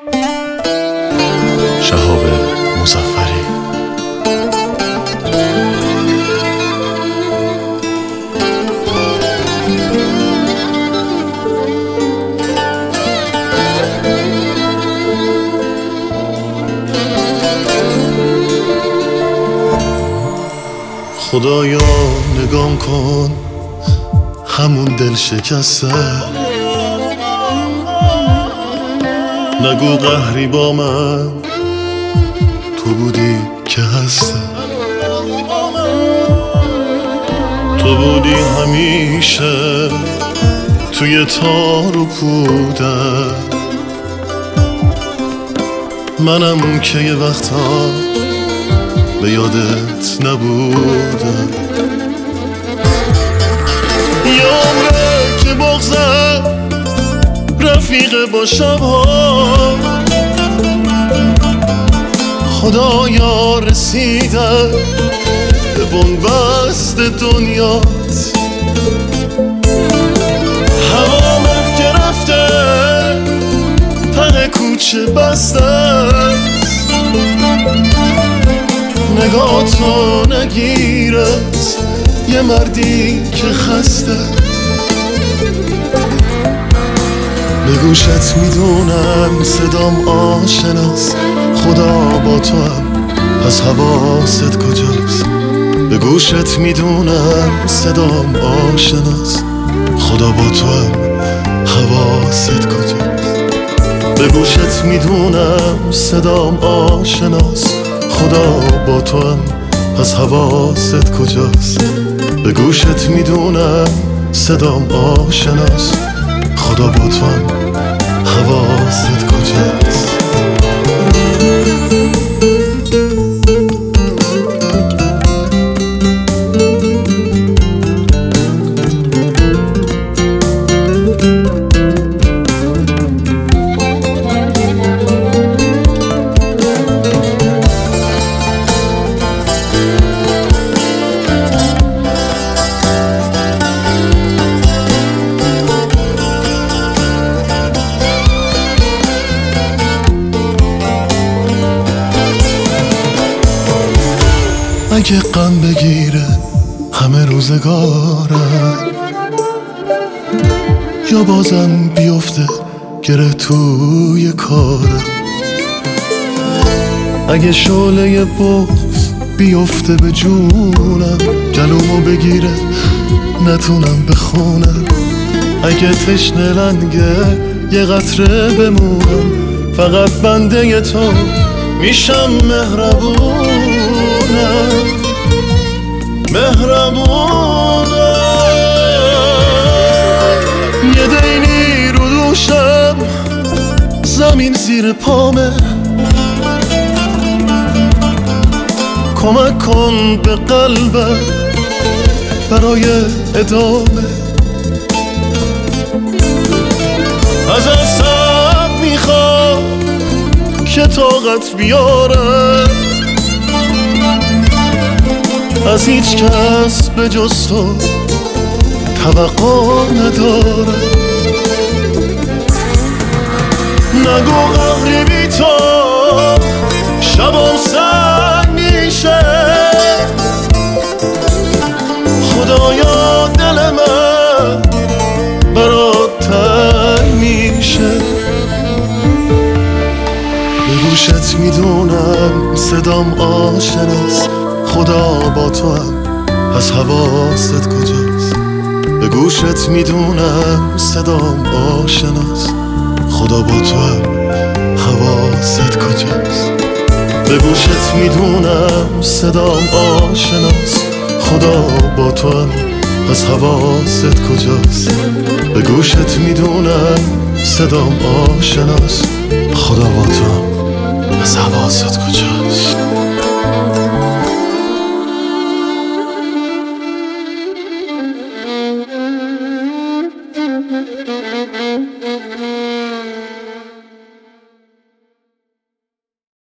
شهاب مظفری. خدایا نگام کن همون دل شکسته، نگو قهری با من، تو بودی که هستم، تو بودی همیشه توی تار و پودم، منم که یه وقتا به یادت نبودم. یه عمره که بغضم رفیق با شبها، خدایا رسیدم به بنبست دنیات، هوا که رفته ته کوچه بسته، نگاه تو نگیرد یه مردی که خسته، به گوشت میدونم صدام آشناست، خدا با تو هم پس حواست کجاست، به گوشت میدونم صدام آشناست، خدا با تو هم حواست کجاست، به گوشت میدونم صدام آشناست، خدا با تو هم پس حواست کجاست، به گوشت میدونم صدام آشناست، خدا با تو هم حواست کجاست. اگه غم بگیره همه روزگارم، یا بازم بیفته گره توی کارم، اگه شعله بغض بیفته به جونم، گلومو بگیره نتونم بخونم، اگه تشنه لنگه یه قطره بمونم، فقط بنده تو میشم مهربونم، یه دینی رو دوشم، زمین زیر پامه، کمک کن به قلبم برای ادامه، از اصاب میخوام که طاقت بیارم، از هیچ کس به جز تو توقع ندارم، نگو قهری بی تو شبم سر میشه، خدایا دل من برات تنگ میشه، به گوشت میدونم صدام آشناست، خدا با تو هم پس حواست کجاست، به گوشت میدونم صدام آشناست، خدا با تو هم حواست کجاست، به گوشت میدونم صدام آشناست، خدا با تو هم پس حواست کجاست، به گوشت میدونم صدام آشناست، خدا با تو هم پس حواست کجاست.